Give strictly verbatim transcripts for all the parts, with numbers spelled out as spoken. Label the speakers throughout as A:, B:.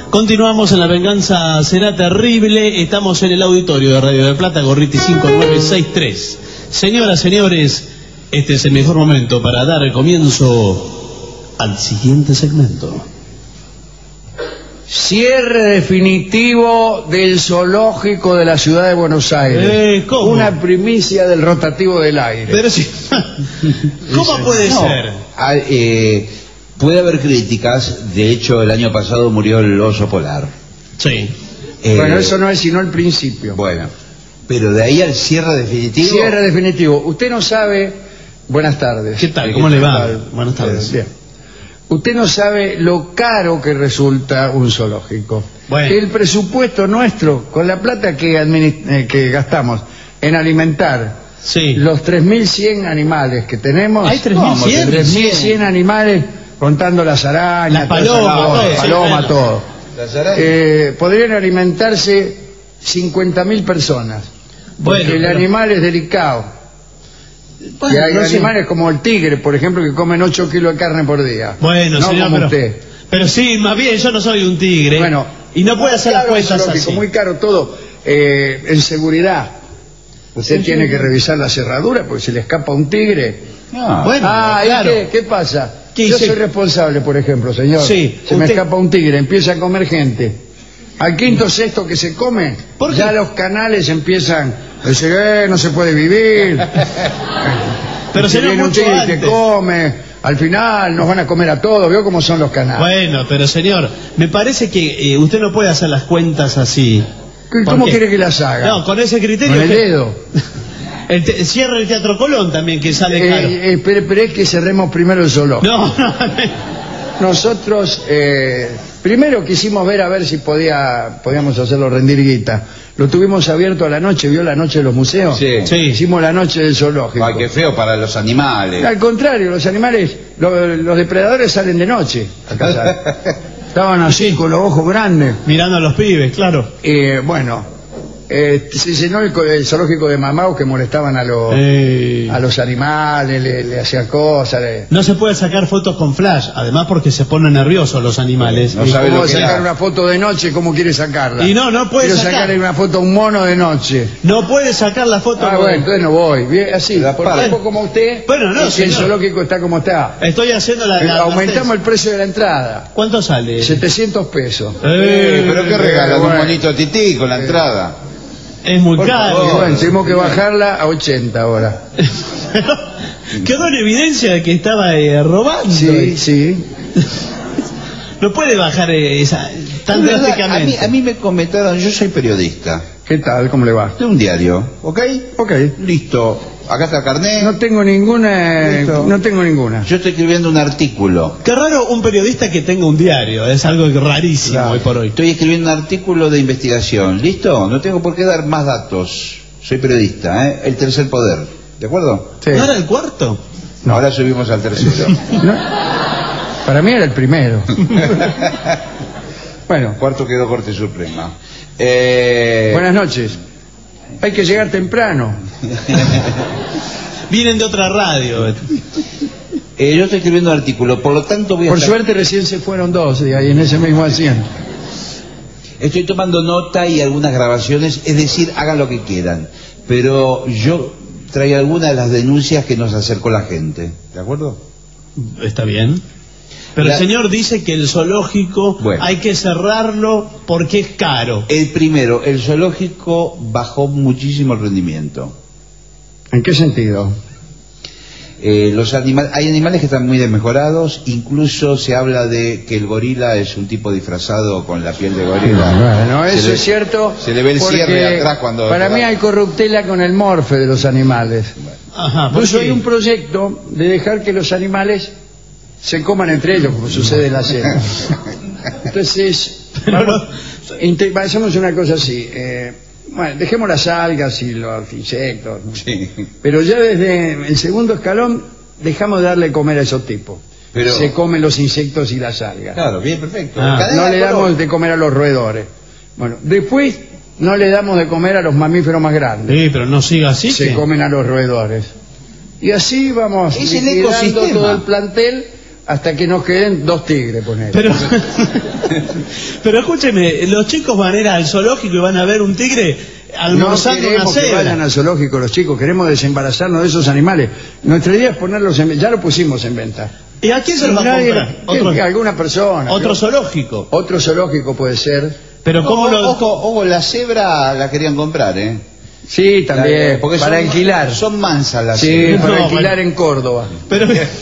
A: Continuamos en La Venganza Será Terrible. Estamos en el auditorio de Radio del Plata, Gorriti cinco nueve seis tres. Señoras, señores, este es el mejor momento para dar el comienzo al siguiente segmento.
B: Cierre definitivo del zoológico de la ciudad de Buenos Aires.
A: Eh, ¿cómo?
B: Una primicia del rotativo del aire.
A: Pero si... ¿Cómo puede
C: no,
A: ser?
C: a, eh, puede haber críticas. De hecho, el año pasado murió el oso polar.
A: Sí.
C: Eh,
B: Bueno, eso no es sino el principio.
C: Bueno, pero de ahí al cierre definitivo.
B: Cierre definitivo. Usted no sabe... Buenas tardes.
A: ¿Qué tal?
B: Eh,
A: ¿Cómo le va?
B: tal?
A: Buenas tardes.
B: Eh, bien. Usted no sabe lo caro que resulta un zoológico.
A: Bueno.
B: El presupuesto nuestro, con la plata que, eh, que gastamos en alimentar
A: Sí.
B: los tres mil cien animales que tenemos.
A: ¿Hay tres mil cien?
B: tres mil cien animales, contando las arañas,
A: Las palomas,
B: todo,
A: todo,
B: las
A: sí,
B: palomas,
A: bueno.
B: todo.
C: Las arañas.
B: Eh, podrían alimentarse cincuenta mil personas.
A: Bueno,
B: Porque el
A: pero-
B: animal es delicado.
A: Bueno,
B: Y hay
A: no sé.
B: animales como el tigre, por ejemplo, que comen ocho kilos de carne por día.
A: Bueno,
B: no
A: señor,
B: como
A: pero,
B: usted.
A: pero sí, más bien, yo no soy un tigre.
B: Bueno,
A: y no puede hacer las
B: caro el
A: cuentas
B: zoológico,
A: así.
B: muy caro todo. Eh, en seguridad, usted tiene que revisar la cerradura porque se le escapa un tigre.
C: No,
A: Bueno,
B: ah, ¿y
A: claro.
B: qué? ¿Qué pasa?
A: ¿Qué
B: Yo
A: hice?
B: soy responsable, por ejemplo, señor.
A: Sí,
B: Se me
A: usted-
B: escapa un tigre, empieza a comer gente. Al quinto sexto que se come,
A: ¿Por qué?
B: ya los canales empiezan a decir, eh, no se puede vivir.
A: Pero
B: Si
A: sería
B: viene un
A: mucho
B: tigre y te
A: antes.
B: come, al final nos van a comer a todos. ¿Vio cómo son los canales?
A: Bueno, pero señor, me parece que eh, usted no puede hacer las cuentas así.
B: ¿Cómo
A: ¿Por qué?
B: quiere que las haga?
A: No, con ese criterio.
B: Con el
A: que-
B: dedo.
A: El te- cierre el Teatro Colón también, que sale
B: Eh,
A: caro.
B: eh, pero, pero es que cerremos primero el zoológico.
A: No, no.
B: Nosotros eh, primero quisimos ver a ver si podía podíamos hacerlo rendir guita. Lo tuvimos abierto a la noche, ¿vio la noche de los museos?
C: Sí.
A: Sí.
B: Hicimos la noche del zoológico.
C: Ay, qué feo para los animales.
B: Al contrario, los animales, lo- los depredadores salen de noche a cazar. Estaban así con los ojos grandes.
A: Mirando a los pibes, claro.
B: Eh, bueno, eh, se llenó el, co- el zoológico de mamaos que molestaban a los,
A: Eh,
B: a los animales, le, le hacían cosas. Le...
A: No se puede sacar fotos con flash, además porque se ponen nerviosos los animales.
C: No
A: Y-
C: sabe
B: ¿Cómo
C: lo que
B: sacar
C: era.
B: una foto de noche? ¿Cómo quiere sacarla?
A: Y no, no puede
B: Quiero
A: sacar.
B: sacarle una foto a un mono de noche.
A: No puede sacar la foto.
B: Ah,
A: con-
B: bueno, entonces no voy. Bien, así,
C: La
B: por
C: parte.
B: tiempo como usted,
A: Bueno, no,
B: y que el
A: señor.
B: zoológico está como está.
A: Estoy haciendo la...
B: Eh,
A: la-
B: Aumentamos el precio de la entrada.
A: ¿Cuánto sale?
B: setecientos pesos.
C: Eh, pero qué regalan,
B: bueno.
C: un bonito tití con la entrada.
A: Es muy
B: Por
A: caro.
B: favor, bueno, tenemos que bajarla a ochenta ahora.
A: Quedó en evidencia de que estaba eh, robando.
B: Sí, sí.
A: No puede bajar eh, esa tan
C: Es verdad, a, mí,
A: drásticamente.
C: a mí me comentaron, yo soy periodista
B: ¿Qué tal? ¿Cómo le va?
C: de un diario, ¿ok?
B: Ok.
C: Listo, acá está el carnet.
B: No tengo ninguna...
C: Listo.
B: No tengo ninguna.
C: Yo estoy escribiendo un artículo.
A: Qué raro un periodista que tenga un diario, es algo rarísimo
B: Claro.
A: hoy por hoy.
C: Estoy escribiendo un artículo de investigación. ¿Listo? No tengo por qué dar más datos. Soy periodista, ¿eh? El tercer poder. ¿De acuerdo?
B: Sí.
A: ¿No era el cuarto?
B: No.
C: Ahora subimos al tercero.
B: No, para mí era el primero. Bueno,
C: Cuarto quedó Corte Suprema. Eh...
B: buenas noches. Hay que llegar temprano.
A: Vienen de otra radio.
C: eh, yo estoy escribiendo un artículo, por lo tanto voy a
B: Por
C: estar-
B: suerte recién se fueron dos y ahí en ese mismo asiento.
C: Estoy tomando nota y algunas grabaciones, es decir, hagan lo que quieran. Pero yo traigo algunas de las denuncias que nos acercó la gente. ¿De acuerdo?
A: Está bien. Pero
C: La-
A: el señor dice que el zoológico
C: Bueno.
A: hay que cerrarlo porque es caro.
C: El primero, el zoológico bajó muchísimo el rendimiento.
B: ¿En qué sentido?
C: Eh, los animales, hay animales que están muy desmejorados, incluso se habla de que el gorila es un tipo disfrazado con la piel de gorila.
B: Bueno,
C: Se
B: eso
C: le-
B: es cierto.
C: Se le ve el
B: porque
C: cierre atrás cuando...
B: Para mí hay corruptela con el morfe de los animales.
A: Ajá, ¿por
B: Incluso
A: qué?
B: hay un proyecto de dejar que los animales se coman entre ellos, como sucede en la selva. Entonces, vamos, inte- hacemos una cosa así. eh, bueno, dejemos las algas y los insectos, ¿no?
C: Sí.
B: Pero ya desde el segundo escalón dejamos de darle de comer a esos tipos.
C: Pero-
B: Se comen los insectos y las algas.
C: Claro, bien, perfecto.
A: Ah.
C: Cadena
B: No le
C: color.
B: damos de comer a los roedores. Bueno, después no le damos de comer a los mamíferos más grandes.
A: Sí, pero no siga así.
B: Se
A: que-
B: comen a los roedores. Y así vamos
C: Es el
B: liquidando
C: ecosistema.
B: todo el plantel hasta que nos queden dos tigres, poner.
A: Pero, pero escúcheme, los chicos van a ir al zoológico y van a ver un tigre almorzando
B: no
A: una
B: queremos que
A: cebra.
B: vayan al zoológico los chicos, queremos desembarazarnos de esos animales. Nuestra idea es ponerlos en, ya lo pusimos en venta.
A: ¿Y a quién se los va a
B: Nadie-
A: comprar?
B: ¿quién?
A: Otro,
B: alguna persona.
A: otro
B: ¿no?
A: zoológico.
B: Otro zoológico puede ser.
A: Pero ¿cómo
C: Ojo,
A: lo...?
C: ojo, ojo, la cebra la querían comprar, ¿eh?
B: Sí, también,
C: La- porque
B: para
C: son-
B: alquilar.
C: Son mansas las
B: Sí,
C: cebras.
B: para
A: No,
B: alquilar
A: bueno.
B: en Córdoba.
A: Pero...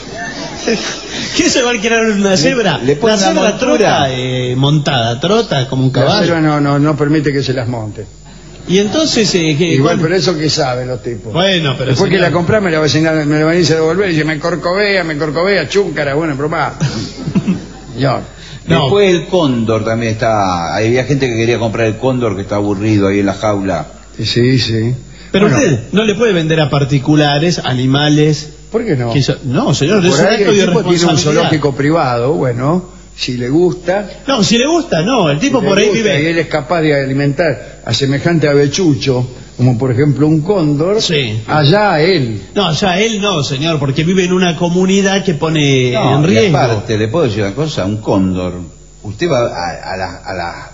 A: ¿Quién se va a alquilar una cebra?
C: le ponen
A: la
C: una
A: cebra
C: montura.
A: trota eh, montada, trota como un
B: La
A: caballo.
B: cebra no, no, no permite que se las monte.
A: Y entonces... Eh, ¿qué-
B: Igual,
A: cuál-
B: pero eso que saben los tipos.
A: Bueno, pero...
B: Después que
A: señor,
B: la comprás me la va a enseñar- me la va a irse a devolver y dice, me corcovea, me corcovea, chúcara, bueno, pero va. Yo.
A: No.
C: Después el cóndor también está. Había gente que quería comprar el cóndor que está aburrido ahí en la jaula.
B: Sí, sí.
A: Pero
B: Bueno,
A: usted no le puede vender a particulares, animales...
B: ¿por qué no?
A: que eso- No, señor, es
B: Por
A: un
B: ahí
A: acto
B: el
A: de
B: tipo tiene un
A: irresponsabilidad.
B: zoológico privado, bueno, si le gusta.
A: No, si le gusta, no, el tipo
B: si le
A: por ahí
B: gusta y
A: vive...
B: él es capaz de alimentar a semejante avechucho, como por ejemplo un cóndor,
A: Sí.
B: allá él.
A: No, ya él no, señor, porque vive en una comunidad que pone
C: No,
A: en
C: y
A: riesgo.
C: aparte, le puedo decir una cosa, un cóndor. Usted va a, a las a las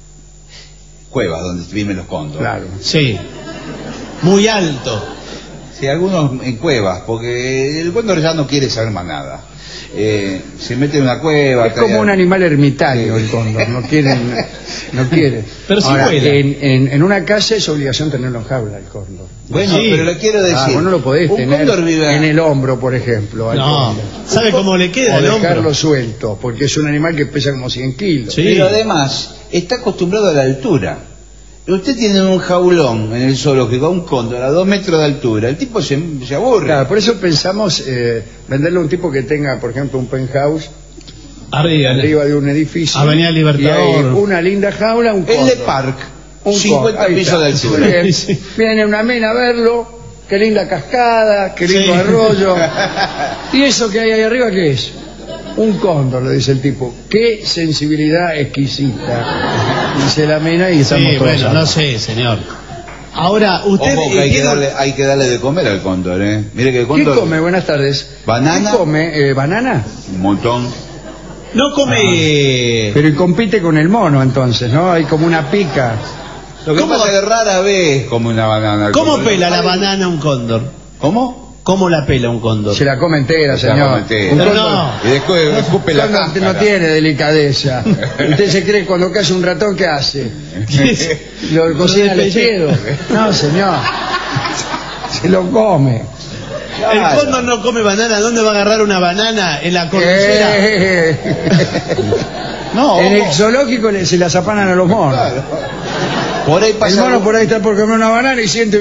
C: cuevas donde viven los cóndores.
B: Claro.
A: Sí, muy alto.
C: Sí, algunos en cuevas, porque el cóndor ya no quiere saber más nada. Eh, se mete en una cueva.
B: Es como un animal ermitaño el cóndor, no quieren, no quiere.
A: Pero sí
B: Ahora,
A: vuela.
B: en, en, en una casa es obligación tenerlo en jaula el cóndor.
C: Bueno,
A: Sí.
C: pero le quiero decir.
B: Ah, vos no lo podés
C: un
B: tener
C: cóndor vive
B: en el hombro, por ejemplo. al
A: No,
B: cóndor.
A: ¿sabe cómo le queda
B: O
A: el hombro?
B: dejarlo suelto, porque es un animal que pesa como cien kilos.
A: Sí.
C: Pero además, está acostumbrado a la altura. Usted tiene un jaulón en el zoológico, un cóndor a dos metros de altura. El tipo se, se aburre.
B: Claro, por eso pensamos eh, venderle a un tipo que tenga, por ejemplo, un penthouse
A: Arriba,
B: arriba de un edificio.
A: Avenida Libertador.
B: Y hay una linda jaula, un
C: El
B: cóndor.
C: de Park,
B: Un
C: cincuenta
B: cóndor, ahí
C: pisos
B: está.
C: de altura.
B: Muy bien.
A: Sí.
B: Viene una mena a verlo, qué linda cascada, qué lindo
A: Sí.
B: arroyo. ¿Y eso que hay ahí arriba qué es? Un cóndor, le dice el tipo. Qué sensibilidad exquisita. Dice la mena y estamos
A: Sí,
B: todos
A: bueno,
B: acá.
A: no sé, señor. Ahora, usted...
C: Ojo que
A: eh,
C: hay que,
A: tiene-
C: darle, hay que darle de comer al cóndor, ¿eh? Mire que el
B: ¿Qué
C: cóndor...
B: come? Buenas tardes.
C: Banana.
B: ¿Qué come? Eh, ¿Banana?
C: Un montón.
A: No come...
B: Pero y compite con el mono entonces, ¿no? Hay como una pica.
C: Lo que
A: ¿Cómo
C: pasa
A: va-
C: es que rara vez come una banana. el
A: ¿Cómo
C: cóndor.
A: pela la banana un cóndor?
C: ¿Cómo?
A: ¿Cómo la pela un cóndor?
B: Se la come entera,
C: Se la
B: señor.
C: come entera.
B: Un
A: Pero
B: cóndor-
A: no.
C: Y después escupe la
B: Un cóndor
C: cáscara.
B: no tiene delicadeza. Usted se cree cuando cae un ratón, ¿qué hace? Lo cocina al
A: despelleja.
B: pedo. No, señor. Se lo come.
A: El cóndor no come banana, ¿dónde va a agarrar una banana? ¿En la cordillera?
B: Eh,
C: No,
B: en el
C: ojo.
B: zoológico le- se la zapanan a los monos.
C: Claro. Por ahí
B: El
C: pasa...
B: mono por ahí está por comer una banana y siente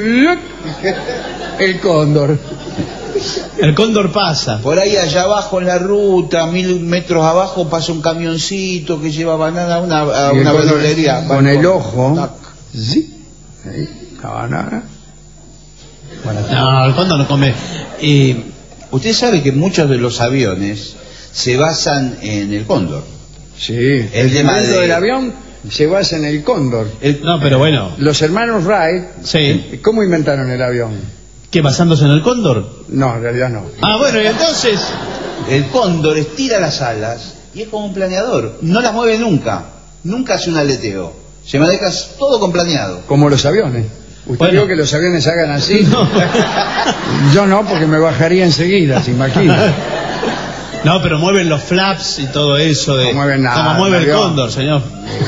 B: el cóndor.
A: El cóndor pasa.
C: Por ahí allá abajo en la ruta, mil metros abajo, pasa un camioncito que lleva banana a una, a
B: Y el
C: una
B: cóndor
C: verdulería.
B: con
C: Va
B: el
C: cóndor.
B: ojo.
C: Tac.
B: Sí. Ahí, la banana. Bueno,
A: No, el cóndor no come. Y
C: Usted sabe que muchos de los aviones se basan en el cóndor.
B: sí.
C: El
B: El
C: tema
B: invento
C: de-
B: del avión se basa en el cóndor.
C: El-
A: no, pero bueno,
B: Los hermanos Wright,
A: sí.
B: ¿cómo inventaron el avión?
A: ¿Qué, basándose en el cóndor?
B: No, en realidad no.
A: Ah, bueno, y entonces...
C: El cóndor estira las alas y es como un planeador. No las mueve nunca. Nunca hace un aleteo. Se maneja todo con planeado.
B: Como los aviones. Usted
A: Bueno.
B: vio que los aviones hagan así.
A: No.
B: Yo no, porque me bajaría enseguida, se imagina.
A: No, pero mueven los flaps y todo eso de...
B: No mueven nada,
A: Como mueve el
B: avión.
A: cóndor, señor.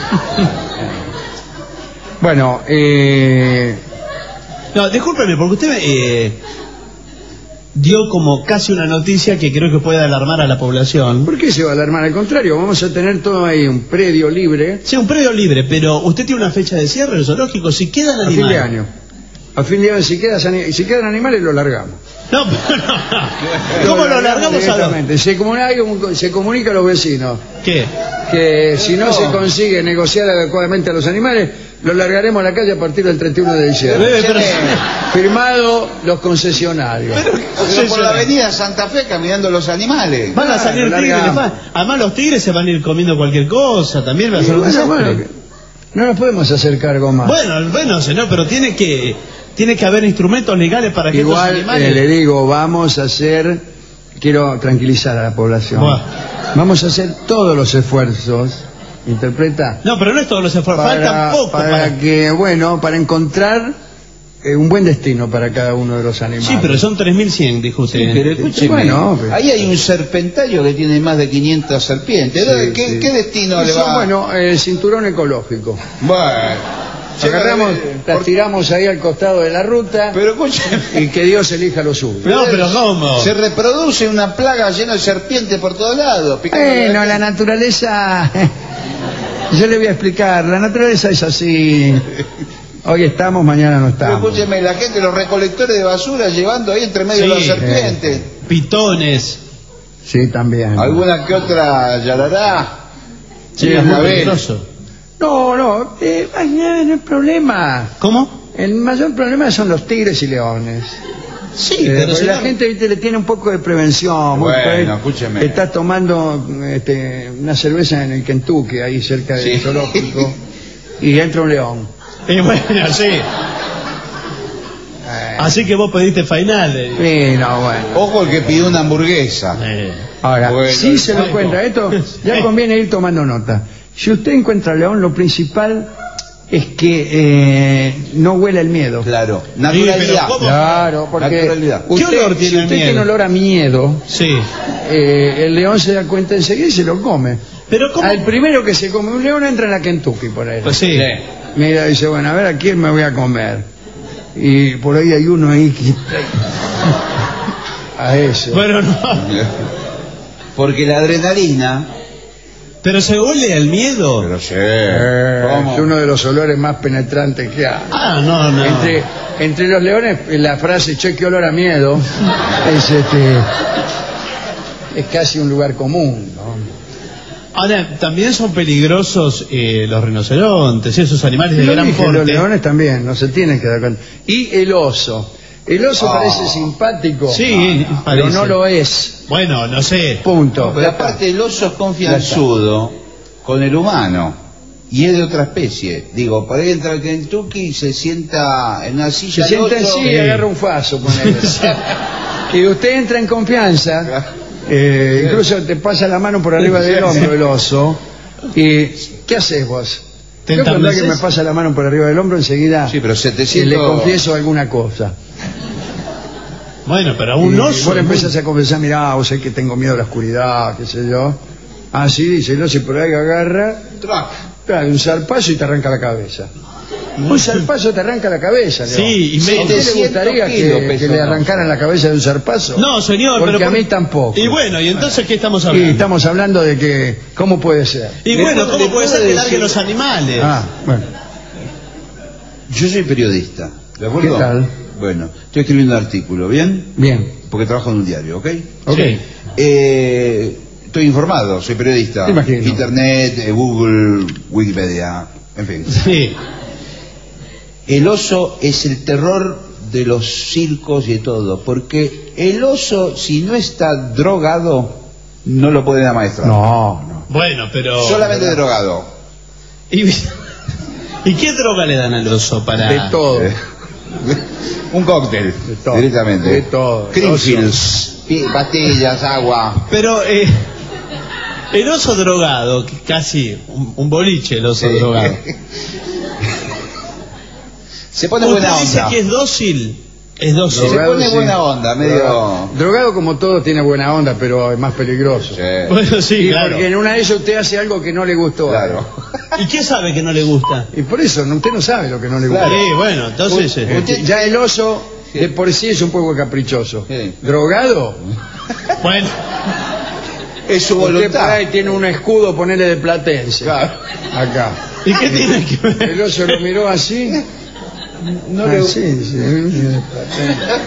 B: Bueno, eh,
A: No, discúlpeme, porque usted eh, dio como casi una noticia que creo que puede alarmar a la población.
B: ¿por qué se va a alarmar? Al contrario, vamos a tener todo ahí, un predio libre
A: Sí, un predio libre, pero usted tiene una fecha de cierre del zoológico. Si quedan
B: a
A: animales...
B: fin de año. A fin de año, si, quedas ani- si quedan animales, los largamos.
A: No, pero no. ¿Cómo lo largamos a los...
B: directamente. Se comunica, se comunica a los vecinos
A: ¿Qué?
B: que si no,
C: No.
B: se consigue negociar adecuadamente a los animales, los largaremos a la calle a partir del treinta y uno de diciembre.
A: Eh, pero-
B: Firmado los concesionarios.
C: Pero por la avenida Santa Fe caminando los animales.
A: Van a salir
B: Claro,
A: tigres.
B: largamos.
A: va- Además los tigres se van a ir comiendo cualquier cosa. También va a
B: Y
A: ser un
B: bueno,
A: desastre.
B: bueno, no nos podemos hacer cargo más.
A: Bueno, bueno, señor, pero tiene que tiene que haber instrumentos legales para que
B: Igual
A: estos animales...
B: eh, le digo, vamos a hacer quiero tranquilizar a la población.
A: Buah.
B: Vamos a hacer todos los esfuerzos, interpreta,
A: No, pero no es todos los esfuerzos,
B: para,
A: faltan poco.
B: para
A: para-
B: que, bueno, para encontrar eh, un buen destino para cada uno de los animales.
A: Sí, pero son tres mil cien, dijo usted.
C: Sí, pero escúcheme,
B: Bueno, pero-
C: ahí hay un serpentario que tiene más de quinientas serpientes.
B: Sí,
C: ¿Qué,
B: sí.
C: ¿Qué destino le
B: Eso,
C: va?
B: bueno, el cinturón ecológico.
C: Bueno,
B: Agarramos,
C: por-
B: las tiramos ahí al costado de la ruta
C: pero escúcheme,
B: y que Dios elija lo suyo.
A: No, pero ¿cómo?
C: se reproduce una plaga llena de serpientes por todos lados. picando
B: Bueno, la naturaleza... Yo le voy a explicar, la naturaleza es así. Hoy estamos, mañana no
C: Pero
B: estamos.
C: escúcheme, la gente, los recolectores de basura llevando ahí entre medio
A: Sí,
C: de las serpientes.
A: Pitones.
B: Sí, también.
C: Alguna que otra yarará.
A: Sí,
C: Sí,
A: es muy
C: a ver.
A: peligroso.
B: No, no, eh, ay, no, no hay problema.
A: ¿Cómo?
B: El mayor problema son los tigres y leones.
A: Sí,
B: Eh,
A: pero
B: porque la
A: señor-
B: gente, viste, le tiene un poco de prevención. muy
C: Bueno,
B: por ahí
C: escúcheme.
B: Está tomando este, una cerveza en el Kentucky, ahí cerca del
C: Sí.
B: zoológico, y entra un león.
A: Y bueno, sí.
B: Eh,
A: Así que vos pediste final. eh.
B: sí, no, bueno.
C: Ojo el que pidió una hamburguesa.
A: Eh.
B: Ahora,
C: Bueno,
B: si se lo
A: ay,
B: encuentra,
A: no.
B: esto ya conviene ir tomando nota. Si usted encuentra león, lo principal es que eh, no huela el miedo.
C: Claro, naturalidad.
A: pero ¿cómo?
B: Claro, porque
C: Naturalidad.
B: usted,
A: ¿Qué olor tiene
B: si
A: el
B: usted
A: miedo?
B: tiene olor a miedo,
A: Sí.
B: eh, el león se da cuenta enseguida y se lo come.
A: Pero ¿cómo?
B: Al primero que se come un león entra en la Kentucky por ahí.
A: Pues sí.
B: Mira, dice, bueno, a ver a quién me voy a comer. Y por ahí hay uno ahí que... A ese.
A: Bueno, no.
C: Porque la adrenalina.
A: Pero se huele al miedo.
C: Pero sí.
B: Eh,
C: ¿Cómo?
B: es uno de los olores más penetrantes que hay.
A: Ah, no, no.
B: Entre, entre los leones, la frase che, qué olor a miedo es, este, es casi un lugar común, ¿no?
A: Ahora, también son peligrosos eh, los rinocerontes, esos animales de
B: Lo
A: gran
B: dije,
A: porte.
B: los leones también, no se tienen que dar cuenta. Y el oso. El oso
C: Oh.
B: parece simpático,
A: Sí,
B: pero
A: parece.
B: no lo es.
A: Bueno, no sé.
B: Punto.
C: Pero aparte el oso es confianzudo con el humano. Y es de otra especie. Digo, por ahí entra el Kentucky y se sienta en una silla.
B: Se sienta
C: el
B: en
C: oso.
B: sí y agarra un faso, ponele. Y usted entra en confianza, eh, incluso te pasa la mano por arriba del hombro el oso. ¿Y qué haces vos?
A: ¿Te
B: Yo cuando
A: entableces?
B: alguien me pasa la mano por arriba del hombro, enseguida
C: Sí, pero
B: eh,
C: setecientos...
B: le confieso alguna cosa.
A: Bueno, pero
B: Y
A: un
B: vos
A: oso.
B: le empezás a confesar, mirá, vos sabés que tengo miedo a la oscuridad, qué sé yo. Así dice el oso, y por ahí agarra,
C: Trac.
B: trae un zarpazo y te arranca la cabeza. Un zarpazo te arranca la cabeza, León.
A: Sí, y
B: ¿A
A: me-
B: usted le
C: setecientos
B: gustaría
C: kilos
B: que,
C: pesa
B: que le
C: un oso.
B: arrancaran la cabeza de un zarpazo?
A: No, señor,
B: Porque
A: pero.
B: a
A: por-
B: mí tampoco.
A: Y bueno, ¿y entonces qué estamos
B: Y
A: hablando?
B: estamos hablando de que, ¿cómo puede ser?
A: Y
C: Le
A: bueno,
C: puedo-
A: ¿cómo
C: le
A: puede
C: puedo
A: ser que larguen
C: decir-
A: los animales?
B: Ah, bueno.
C: Yo soy periodista. ¿De acuerdo?
B: ¿Qué tal?
C: Bueno, estoy escribiendo un artículo, ¿bien?
B: Bien.
C: Porque trabajo en un diario, ¿ok?
B: Ok.
A: Sí.
C: Eh, estoy informado, soy periodista.
B: Me imagino.
C: Internet, eh, Google, Wikipedia, en fin.
A: Sí.
C: El oso es el terror de los circos y de todo, porque el oso, si no está drogado, no lo pueden amaestrar.
B: No, no.
A: Bueno, pero.
C: Solamente drogado.
A: ¿Y, ¿Y qué droga le dan al oso para.?
B: De todo.
C: Eh, Un cóctel,
B: De todo.
C: directamente.
B: De todo.
C: Greenfields, pi- pastillas, agua.
A: Pero. Eh, el oso drogado, que casi un, un boliche el oso
C: Sí.
A: drogado.
C: Se pone
A: Usted
C: buena
A: dice
C: onda.
A: que es dócil. Es dócil.
C: Se
B: Drogado,
C: pone
B: sí.
C: buena onda, medio...
B: Drogado. Drogado como todo tiene buena onda, pero es más peligroso.
C: Sí,
A: Bueno, sí,
B: Sí,
A: claro.
B: porque en una de ellas usted hace algo que no le gustó.
C: claro.
A: ¿Y qué sabe que no le gusta?
B: Y por eso, no- usted no sabe lo que no le gusta.
A: Sí, bueno, entonces. eh,
B: Usted- ya el oso de por sí es un poco caprichoso.
C: Sí.
B: Drogado,
A: Bueno,
C: Es su
B: usted por
C: voluntad.
B: ahí tiene un escudo, ponele de platense.
C: Claro.
B: Acá.
A: ¿y qué tiene que ver?
B: El oso lo miró así.
C: No
B: Ah,
C: le-
B: sí, sí, de platense.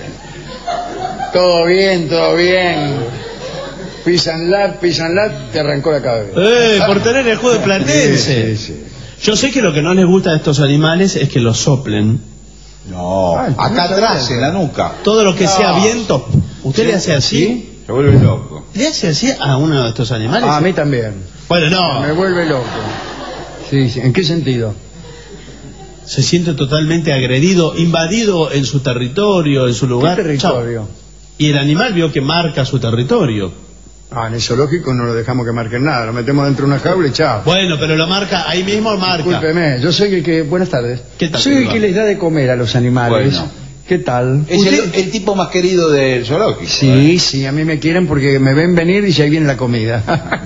B: Todo bien, todo bien. Pisan lat, pisan lat, te arrancó la cabeza.
A: Eh, por tener el juego de platense.
B: Sí, sí, sí.
A: Yo sé que lo que no les gusta de estos animales es que los soplen.
C: No,
B: Ay,
C: acá
B: no
C: atrás,
B: sabía.
C: en la nuca.
A: Todo lo que
C: No.
A: sea viento. ¿Usted le hace así?
C: Se vuelve loco.
A: ¿Le hace así a uno de estos animales?
B: Ah, a mí también.
A: Bueno, no.
B: Me vuelve loco. Sí, sí. ¿En qué sentido?
A: Se siente totalmente agredido, invadido en su territorio, en su lugar.
B: ¿Qué territorio?
A: Chao. Y el animal vio que marca su territorio.
B: Ah, en el zoológico no lo dejamos que marquen nada, lo metemos dentro de una jaula y chao.
A: Bueno, pero lo marca, ahí mismo marca.
B: Discúlpeme, yo soy el que... Buenas tardes.
A: ¿Qué tal,
B: soy el
A: Iván?
B: que les da de comer a los animales.
C: Bueno.
B: ¿Qué tal?
C: Es
B: Usted-
C: el, el tipo más querido del zoológico.
B: Sí,
C: ¿eh?
B: sí, a mí me quieren porque me ven venir y ya ahí viene la comida.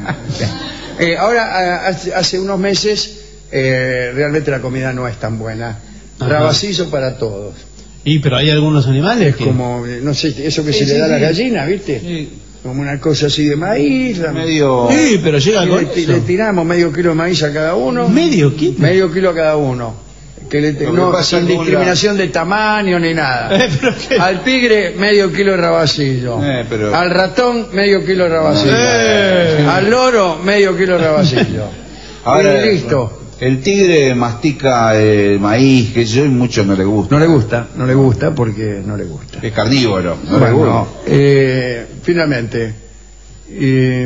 B: Eh, ahora, a- hace, hace unos meses, eh, realmente la comida no es tan buena.
A: Ajá.
B: Rabacillo para todos.
A: Y pero hay algunos animales
B: Es
A: que...
B: como, eh, no sé, eso que
C: Sí,
B: se le
C: sí,
B: da a la
C: sí.
B: gallina, ¿viste?
C: Sí.
B: Como una cosa así de maíz. la-
C: Medio...
A: Sí, pero llega
B: y
A: con
B: le, ti-
A: eso.
B: le tiramos medio kilo de maíz a cada uno.
A: ¿Medio kilo?
B: Medio kilo a cada uno. Que le te-
C: Lo que
B: no,
C: pasa
B: sin
C: con
B: discriminación de tamaño ni nada.
A: Eh, pero qué...
B: Al tigre, medio kilo de rabacillo.
C: Eh, pero-
B: Al ratón, medio kilo de rabacillo.
A: Eh.
B: Al loro, medio kilo de rabacillo.
C: Ahora,
B: Y listo.
C: El tigre mastica el maíz, que yo y mucho no le gusta.
B: No le gusta, no le gusta porque no le gusta.
C: Es carnívoro, no le
B: Bueno,
C: gusta.
B: eh, finalmente. eh,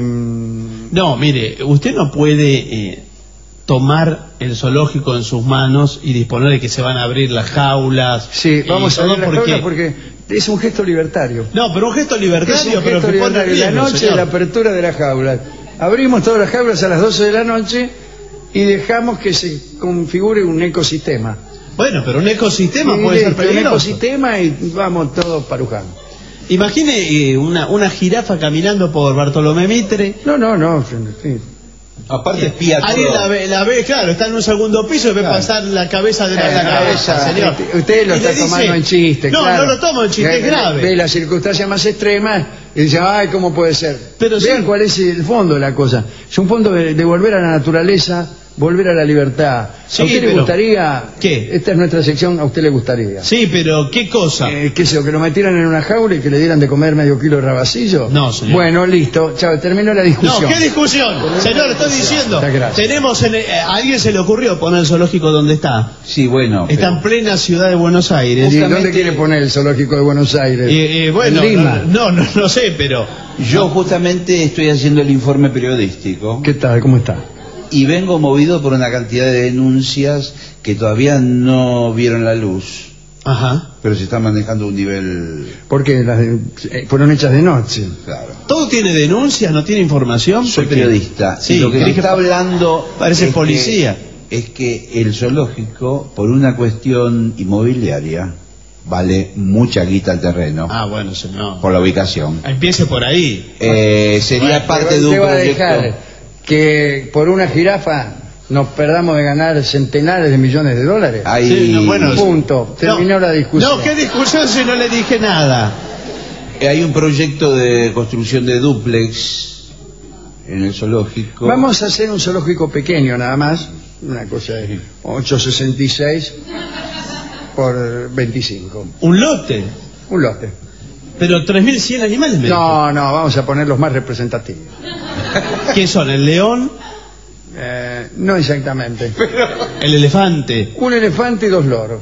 A: No, mire, usted no puede eh, tomar el zoológico en sus manos y disponer de que se van a abrir las jaulas.
B: sí,
A: y
B: vamos a
A: todo
B: ver las
A: porque...
B: cosas porque es un gesto libertario.
A: No, pero un gesto
B: Es
A: libertario,
B: un
A: pero
B: gesto
A: que pone
B: libertario. La
A: riesgo,
B: noche de
A: señor.
B: la apertura de las jaulas. Abrimos todas las jaulas a las doce de la noche y dejamos que se configure un ecosistema.
A: Bueno, pero un ecosistema
B: Y
A: puede ser
B: listo, un
A: peligroso.
B: ecosistema y vamos todos parujando.
A: Imagine eh, una, una jirafa caminando por Bartolomé Mitre.
B: No, no, no. Sí.
C: Aparte espía
A: Ahí
C: todo.
A: la ve, la ve, claro, está en un segundo piso y ve
C: Claro.
A: pasar la cabeza de la,
B: Eh,
A: la
B: no,
A: cabeza,
B: esa-
A: señor.
B: usted- Usted lo
A: Y
B: está
A: le dice-
B: tomando en chiste.
A: No,
B: claro.
A: no lo tomo en chiste,
B: Ve-
A: es grave.
B: Ve las circunstancias más extremas y dice, ay, ¿cómo puede ser?
A: Pero
B: Vean
A: sí.
B: cuál es el fondo de la cosa. Es un fondo de, de volver a la naturaleza, volver a la libertad.
A: Sí,
B: ¿A usted le
A: pero-
B: gustaría?
A: ¿Qué?
B: Esta es nuestra sección, ¿a usted le gustaría?
A: Sí, pero ¿qué cosa?
B: Eh, ¿Qué sé yo, que lo metieran en una jaula y que le dieran de comer medio kilo de rabacillo?
A: No, señor.
B: Bueno, listo. Chao, terminó la
A: No,
B: discusión.
A: ¿qué discusión? Señor, estoy diciendo.
B: Muchas gracias.
A: Tenemos en, eh, a alguien se le ocurrió poner el zoológico donde está.
C: Sí, bueno.
A: Está en plena ciudad de Buenos Aires.
B: ¿Y
C: justamente-
B: dónde quiere poner el zoológico de Buenos Aires?
A: Y, y, bueno,
B: en Lima.
A: no, no, no sé, pero
C: pero yo justamente estoy haciendo el informe periodístico
B: ¿Qué tal? ¿Cómo está?
C: y vengo movido por una cantidad de denuncias que todavía no vieron la luz,
A: ajá.
C: pero se está manejando a un nivel...
B: Porque las de- eh, fueron hechas de noche.
C: Claro.
A: Todo tiene denuncias, no tiene información.
C: Soy
A: porque-
C: periodista.
A: Sí,
C: y lo que me
A: creí que
C: está hablando
A: parece
C: es
A: policía.
C: Que, es que el zoológico, por una cuestión inmobiliaria, vale mucha guita al terreno,
A: Ah, bueno, señor.
C: por la ubicación.
A: Empiece por ahí.
C: Eh, sería
B: Bueno,
C: parte
B: usted
C: de un
B: va a
C: proyecto...
B: dejar que por una jirafa nos perdamos de ganar centenares de millones de dólares.
C: Hay...
A: Sí, no, bueno,
B: Punto. Terminó
A: No,
B: la discusión.
A: No, ¿qué discusión si no le dije nada?
C: hay un proyecto de construcción de dúplex en el zoológico.
B: Vamos a hacer un zoológico pequeño nada más. Una cosa de ocho sesenta y seis por veinticinco.
A: Un lote.
B: Un lote.
A: Pero tres mil cien animales me dijo.
B: No, no, vamos a poner los más representativos.
A: ¿Qué son? ¿El león?
B: Eh, no exactamente.
A: ¿El elefante?
B: Un elefante y dos loros.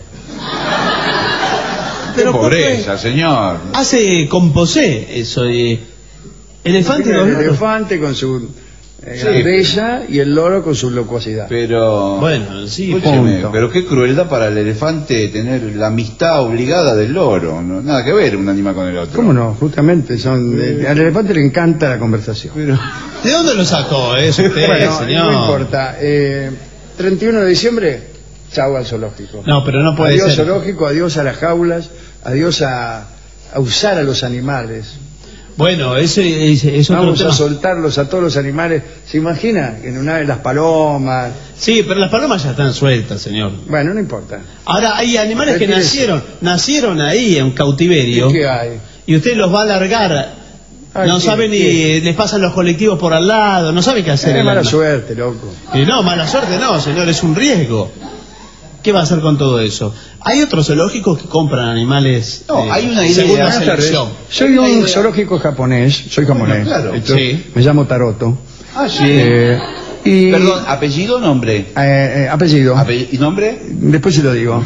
C: ¡Qué
A: Pero ¿por
C: pobreza, señor!
A: Hace composé eso. eh. Elefante y
B: El
A: dos loros.
B: elefante con su eh,
C: Sí.
B: grandeza y el loro con su locuacidad.
C: Pero...
A: Bueno, sí.
C: Escúcheme,
B: punto.
C: pero qué crueldad para el elefante tener la amistad obligada del loro. No, nada que ver un animal con el otro.
B: ¿Cómo no? Justamente son. eh, al elefante le encanta la conversación.
C: Pero...
A: ¿De dónde lo sacó eso usted,
B: Bueno,
A: señor?
B: no importa. Eh, treinta y uno de diciembre, chau al zoológico.
A: No, pero no puede
B: adiós
A: ser.
B: zoológico, adiós a las jaulas, adiós a, a usar a los animales.
A: Bueno, ese es, es otro
B: Vamos
A: tema.
B: a soltarlos a todos los animales. ¿Se imagina? En una de las palomas.
A: Sí, pero las palomas ya están sueltas, señor.
B: Bueno, no importa.
A: Ahora, hay animales que
B: Retírese.
A: nacieron, nacieron ahí en cautiverio.
B: ¿Y qué hay?
A: Y usted los va a alargar.
B: Ay,
A: no
B: ¿qué-
A: sabe ni.
B: qué?
A: Les pasan los colectivos por al lado, no sabe qué hacer.
B: Tiene
A: el
B: mala
A: alma.
B: suerte, loco.
A: Y no, mala suerte no, señor, es un riesgo. ¿Qué va a hacer con todo eso? Hay otros zoológicos que compran animales.
C: No,
A: eh,
C: hay una idea.
A: según la
B: Buenas tardes.
A: selección.
B: Soy
C: Hay una
B: un
C: idea.
B: zoológico japonés, soy japonés.
C: Bueno, claro.
B: Esto-
A: Sí.
B: Me llamo Taroto.
C: Ah, sí.
B: Eh, y,
C: Perdón, ¿apellido o nombre?
B: eh, eh, apellido.
C: Ape- ¿Y nombre?
B: Después se lo digo.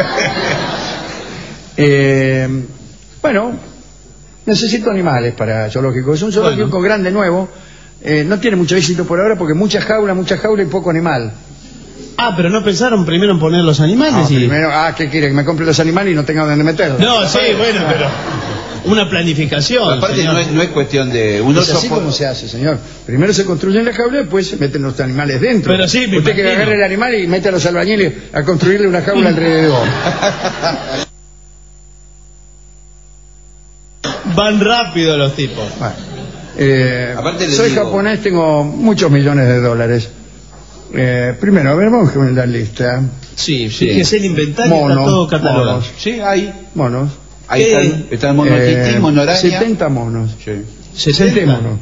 B: Eh, bueno, necesito animales para zoológico. Es un zoológico
A: Bueno.
B: grande, nuevo. Eh, no tiene mucho éxito por ahora porque mucha jaula, mucha jaula y poco animal.
A: Ah, pero no pensaron primero en poner los animales
B: No,
A: y.
B: primero, ah, ¿qué quiere? Que me compre los animales y no tenga donde meterlos.
A: No, sí, bueno, pero. una planificación.
C: Aparte
A: señor.
C: no es, no es cuestión de... Uno
B: Es así
C: sopo-
B: como se hace, señor. Primero se construyen las jaulas, después se meten los animales dentro.
A: Pero sí, me
B: Usted que
A: imagino.
B: agarre el animal y mete a los albañiles a construirle una jaula alrededor.
A: Van rápido los tipos.
B: Bueno, eh,
C: Aparte le
B: soy
C: digo-
B: japonés, tengo muchos millones de dólares. Eh, primero, a ver, vamos con la lista.
A: Sí,
C: Sí.
A: que es el inventario,
B: Monos,
A: está todo catalogado.
B: monos.
C: Sí, ahí.
B: Monos.
C: Ahí
A: ¿Qué?
C: están, está el mono
B: Eh,
C: tití, mono araña.
B: setenta monos.
C: Sí.
B: setenta monos.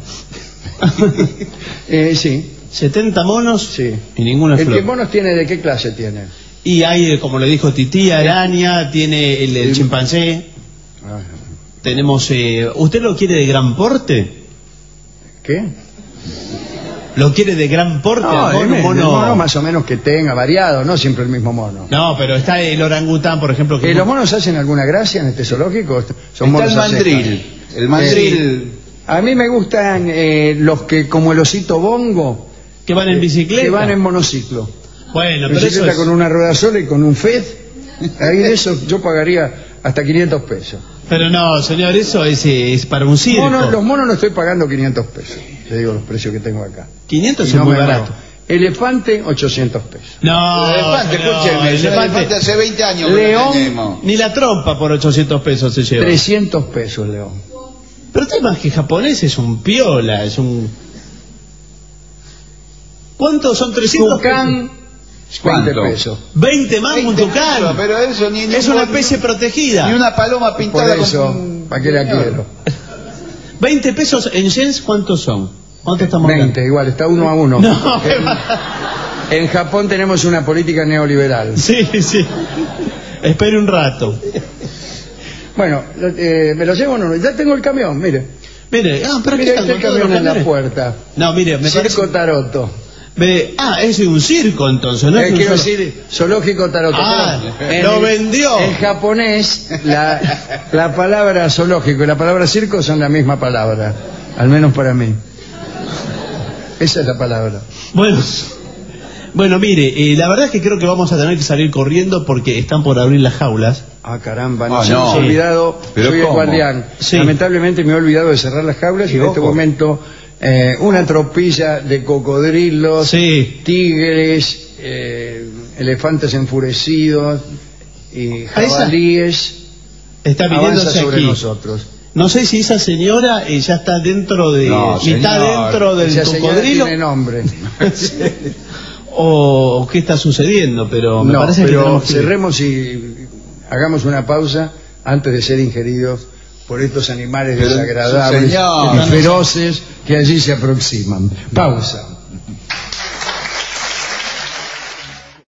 B: Eh, sí,
A: setenta monos
B: sí.
A: y ninguna
B: ¿El
A: flor.
B: que monos tiene de qué clase tiene?
A: Y hay, como le dijo Tití, araña, tiene el, el
B: Sí.
A: chimpancé,
B: Ah,
A: tenemos... Eh, ¿usted lo quiere de gran porte?
B: ¿Qué?
A: ¿Lo quiere de gran porte?
B: No,
A: al mono,
B: el
A: mono-
B: mono más o menos que tenga, variado, no siempre el mismo mono.
A: No, pero está el orangután, por ejemplo. Que
B: Eh, ¿Los monos hacen alguna gracia en este zoológico? Son
C: Está
B: monos
C: el
B: a secas.
C: mandril. El mandril...
B: A mí me gustan eh, los que, como el osito bongo,
A: que van en bicicleta.
B: que van en monociclo.
A: Bueno, pero eso
B: Bicicleta
A: es...
B: con una rueda sola y con un F E D. Ahí de eso yo pagaría hasta quinientos pesos.
A: Pero no, señor, eso es, eh, es para un circo.
B: Monos, los monos no estoy pagando quinientos pesos. Te digo los precios que tengo acá.
A: quinientos
B: Y
A: es
B: no
A: muy
B: me
A: barato.
B: muevo. Elefante, ochocientos pesos.
A: No,
C: El elefante,
A: señor,
C: escúcheme, el
A: elefante.
C: elefante hace veinte años que
B: León,
C: lo tenemos.
A: Ni la trompa por ochocientos pesos se lleva.
B: trescientos pesos, León.
A: Pero el tema es que japonés es un piola, es un... ¿Cuántos son trescientos?
B: Tucán,
C: ¿Cuánto?
B: veinte pesos.
A: veinte más un
C: veinte
A: tucán.
C: pesos, pero eso ni, ni
A: Es una
C: por-
A: especie protegida.
C: Y una paloma
B: Por
C: pintada
B: eso,
C: con...
B: ¿para qué la quiero?
A: veinte pesos en yens, ¿cuántos son? ¿Cuánto estamos
B: veinte, igual, está uno a uno.
A: hablando? No,
B: En, en Japón tenemos una política neoliberal.
A: sí, sí. Espere un rato.
B: Bueno, eh, ¿me lo llevo o no? Ya tengo el camión, mire.
A: Mire, ah, pero aquí
B: Mire,
A: están
B: está el
A: todos los
B: camión en la
A: camiones.
B: puerta.
A: No, mire, me
B: Circo
A: parece...
B: Taroto.
A: me- Ah, es un circo entonces, ¿no?
B: Eh,
A: es un
B: quiero
A: solo-
B: decir, zoológico Taroto.
A: Ah,
B: Pero
A: lo
B: en-
A: vendió.
B: En japonés, la, la palabra zoológico y la palabra circo son la misma palabra. Al menos para mí. Esa es la palabra.
A: Bueno, bueno, mire, eh, la verdad es que creo que vamos a tener que salir corriendo porque están por abrir las jaulas.
B: Ah, caramba,
C: Ah,
B: nos
C: no.
B: hemos olvidado.
C: Pero
B: Soy el
C: ¿cómo?
B: guardián.
A: Sí.
B: Lamentablemente me he olvidado de cerrar las jaulas y en este
C: Ojo.
B: momento eh, una tropilla de cocodrilos,
A: Sí.
B: tigres, eh, elefantes enfurecidos y
A: Ah, esa-
B: jabalíes
A: Está
B: avanza
A: viniéndose
B: sobre
A: aquí.
B: nosotros.
A: No sé si esa señora eh, ya está dentro de...
C: No,
A: mitad
C: señor.
A: dentro del
B: Esa señora
A: cocodrilo.
B: tiene nombre.
A: o, o qué está sucediendo, pero me
B: no,
A: parece que
B: pero
A: tenemos que...
B: cerremos y hagamos una pausa antes de ser ingeridos por estos animales
C: Pero,
B: desagradables
C: señor.
B: y feroces que allí se aproximan. Pausa.